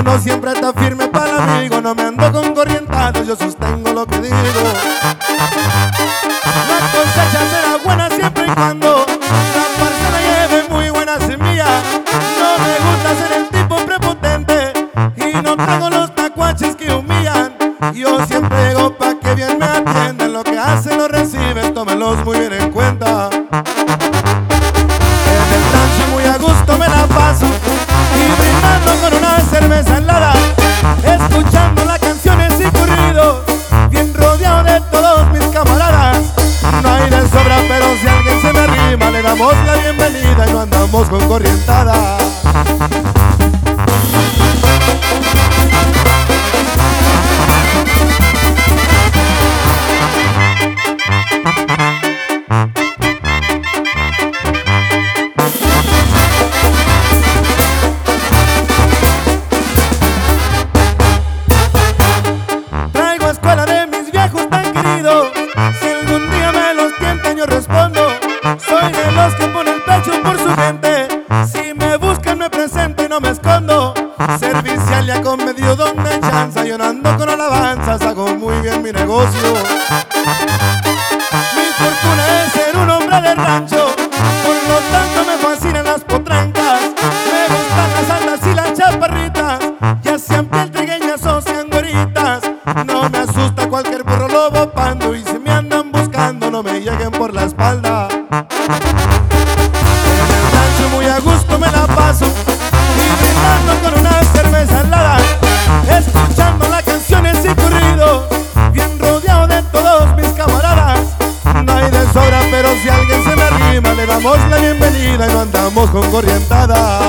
uno siempre está firme para el amigo. No me ando con corrientadas, yo sostengo lo que digo. La cosecha será buena siempre y cuando la parcela lleve muy buena semilla. No me gusta ser el tipo prepotente y no trago los tacuaches que humillan. Yo siempre llego pa' que bien me atiendan. Lo que hacen lo reciben, tómenlos muy bien en cuenta. En el rancho muy a gusto me la paso y brindando con una cerveza helada, escuchando las canciones y corridos, bien rodeado de todos mis camaradas. No hay de sobra, pero si alguien se me arrima, le damos la bienvenida y no andamos con corrientada. Traigo escuela de mis viejos tan queridos, si algún día me los tientan yo respondo. Soy de los que pone el pecho por su gente, si me buscan me presento y no me escondo. Servicial y acomedido donde hay chanza, yo no ando con alabanzas, hago muy bien mi negocio. Mi fortuna es ser un hombre de rancho, por lo tanto me fascinan las potrancas. Me gustan las altas y las chaparritas, ya sean piel trigueñas o sean güeritas. No me asusta cualquier burro lobo pando, y si me andan buscando no me lleguen por la espalda. En el rancho muy a gusto me la paso y brindando con una cerveza helada, escuchando las canciones y corridos, bien rodeado de todos mis camaradas. No hay de sobra, pero si alguien se me arrima, le damos la bienvenida y no andamos con corrientada.